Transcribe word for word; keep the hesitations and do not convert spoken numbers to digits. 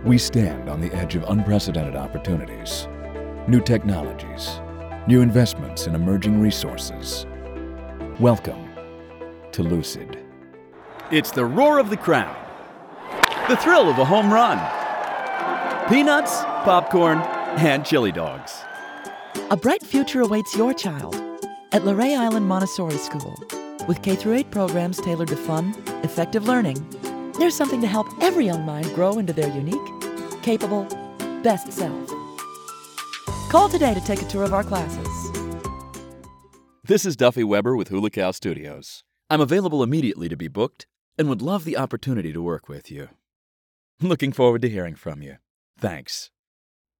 We stand on the edge of unprecedented opportunities, new technologies, new investments in emerging resources. Welcome to Lucid. It's the roar of the crowd, the thrill of a home run, peanuts, popcorn, and chili dogs. A bright future awaits your child at Luray Island Montessori School. With K through eight programs tailored to fun, effective learning, there's something to help every young mind grow into their unique, capable, best self. Call today to take a tour of our classes. This is Duffy Weber with Hula Cow Studios. I'm available immediately to be booked and would love the opportunity to work with you. Looking forward to hearing from you. Thanks.